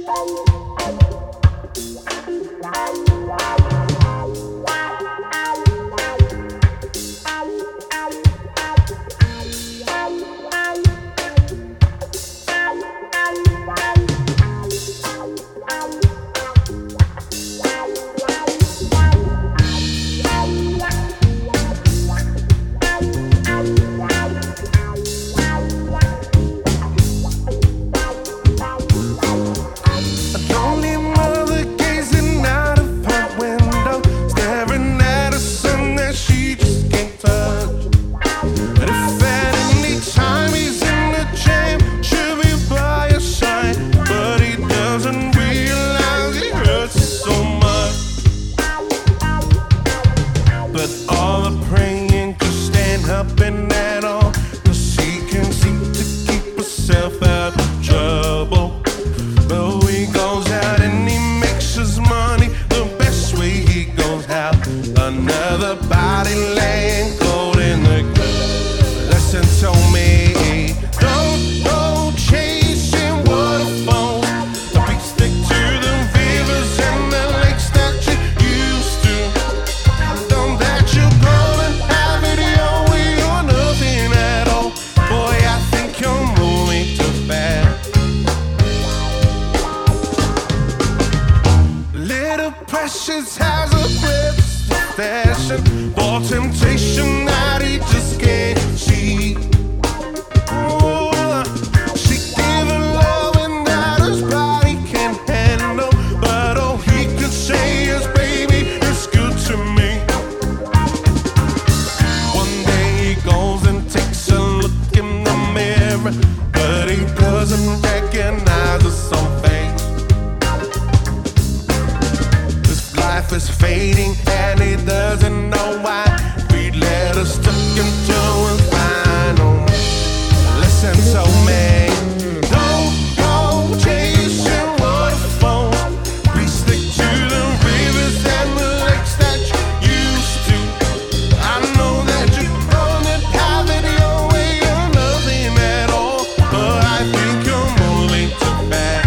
Precious has a breath fashion for temptation that he just can't cheat. She gave him loving that his body can't handle, but all he can say is, baby, it's good to me. One day he goes and takes a look in the mirror, but he doesn't recognize a some face. Life is fading and he doesn't know why. We let us stuck into a final lesson. So man, don't go chasing waterfalls. Please stick to the rivers and the lakes that you used to. I know that you're gonna have it your way or nothing at all, but I think you're moving too fast.